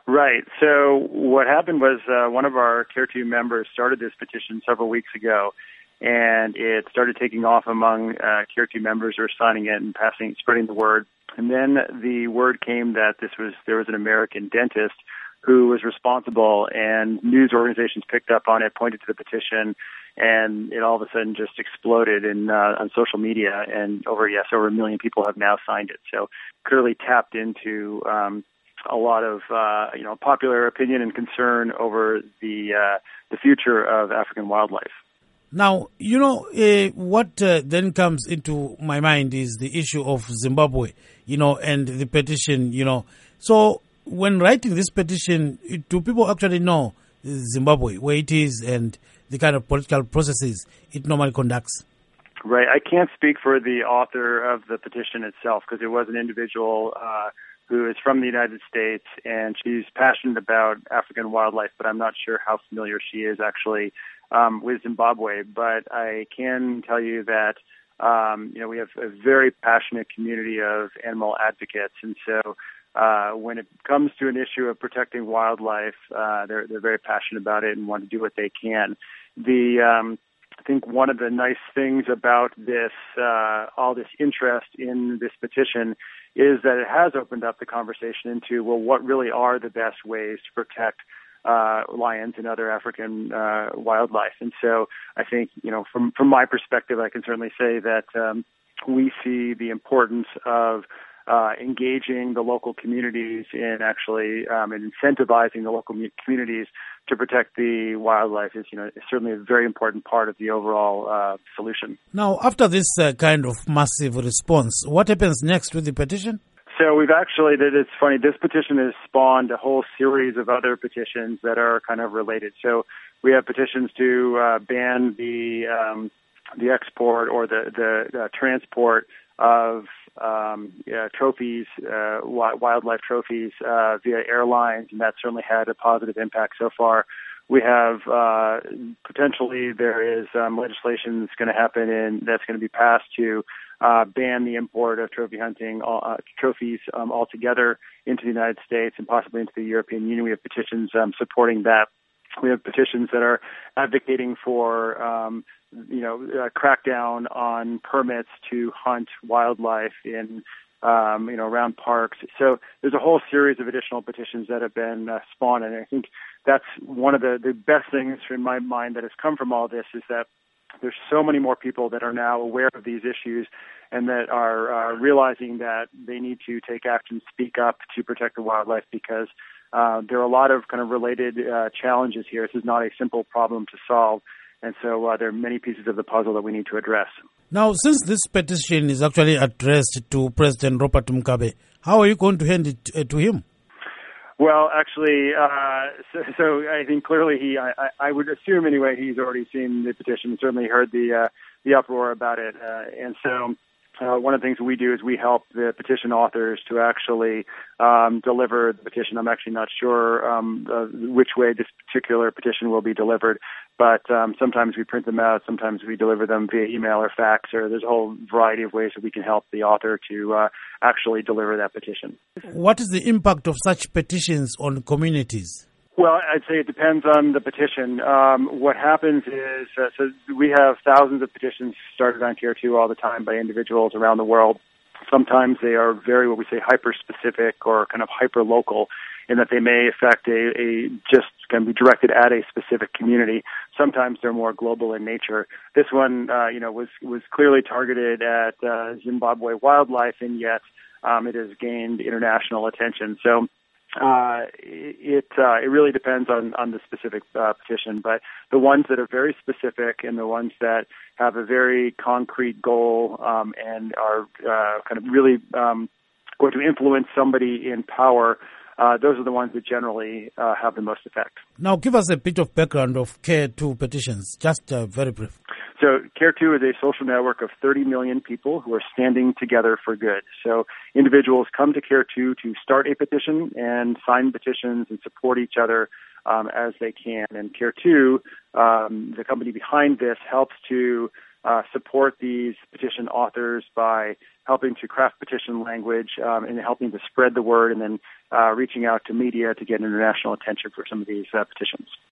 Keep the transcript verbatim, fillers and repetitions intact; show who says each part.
Speaker 1: Right. So what happened was uh, one of our Care two members started this petition several weeks ago, and it started taking off among uh, Care two members who were signing it and passing, spreading the word. And then the word came that this was there was an American dentist who was responsible, and news organizations picked up on it, pointed to the petition, and it all of a sudden just exploded in uh, on social media. And over yes, over a million people have now signed it. So clearly tapped into um, a lot of uh, you know popular opinion and concern over the uh, the future of African wildlife.
Speaker 2: Now, you know, uh, what uh, then comes into my mind is the issue of Zimbabwe, you know, and the petition, you know. So when writing this petition, do people actually know Zimbabwe, where it is, and the kind of political processes it normally conducts?
Speaker 1: Right. I can't speak for the author of the petition itself because it was an individual uh, who is from the United States, and she's passionate about African wildlife, but I'm not sure how familiar she is actually um, with Zimbabwe. But I can tell you that um, you know we have a very passionate community of animal advocates, and so uh, when it comes to an issue of protecting wildlife, uh, they're they're very passionate about it and want to do what they can. The um, I think one of the nice things about this, uh, all this interest in this petition, is that it has opened up the conversation into, well, what really are the best ways to protect uh, lions and other African uh, wildlife? And so I think, you know, from, from my perspective, I can certainly say that um, we see the importance of Uh, engaging the local communities in actually um, and incentivizing the local communities to protect the wildlife is, you know, is certainly a very important part of the overall uh, solution.
Speaker 2: Now, after this uh, kind of massive response, what happens next with the petition?
Speaker 1: So we've actually, it's funny, this petition has spawned a whole series of other petitions that are kind of related. So we have petitions to uh, ban the um, the export or the, the, the transport of um, yeah, trophies, uh, wildlife trophies uh, via airlines, and that certainly had a positive impact so far. We have uh, potentially there is um, legislation that's going to happen and that's going to be passed to uh, ban the import of trophy hunting uh, trophies um, altogether into the United States and possibly into the European Union. We have petitions um, supporting that. We have petitions that are advocating for, um, you know, a crackdown on permits to hunt wildlife in, um, you know, around parks. So there's a whole series of additional petitions that have been uh, spawned, and I think that's one of the, the best things in my mind that has come from all this is that there's so many more people that are now aware of these issues and that are uh, realizing that they need to take action, speak up to protect the wildlife because Uh, there are a lot of kind of related uh, challenges here. This is not a simple problem to solve, and so uh, there are many pieces of the puzzle that we need to address.
Speaker 2: Now, since this petition is actually addressed to President Robert Mugabe, how are you going to hand it uh, to him?
Speaker 1: Well, actually, uh, so, so I think clearly he, I, I would assume anyway, he's already seen the petition, certainly heard the uh, the uproar about it, uh, and so Uh, one of the things we do is we help the petition authors to actually um, deliver the petition. I'm actually not sure um, uh, which way this particular petition will be delivered, but um, sometimes we print them out, sometimes we deliver them via email or fax, or there's a whole variety of ways that we can help the author to uh, actually deliver that petition.
Speaker 2: What is the impact of such petitions on communities?
Speaker 1: Well, I'd say it depends on the petition. Um, what happens is, uh, so we have thousands of petitions started on Care two all the time by individuals around the world. Sometimes they are very, what we say, hyper-specific or kind of hyper-local in that they may affect a, a just can be directed at a specific community. Sometimes they're more global in nature. This one, uh, you know, was, was clearly targeted at uh, Zimbabwe wildlife, and yet um, it has gained international attention. So Uh, it uh, it really depends on, on the specific uh, petition, but the ones that are very specific and the ones that have a very concrete goal um, and are uh, kind of really um, going to influence somebody in power, uh, those are the ones that generally uh, have the most effect.
Speaker 2: Now, give us a bit of background of Care two petitions, just uh, very brief.
Speaker 1: So Care two is a social network of thirty million people who are standing together for good. So individuals come to Care two to start a petition and sign petitions and support each other um, as they can. And Care two, um, the company behind this, helps to uh, support these petition authors by helping to craft petition language um, and helping to spread the word, and then uh, reaching out to media to get international attention for some of these uh, petitions.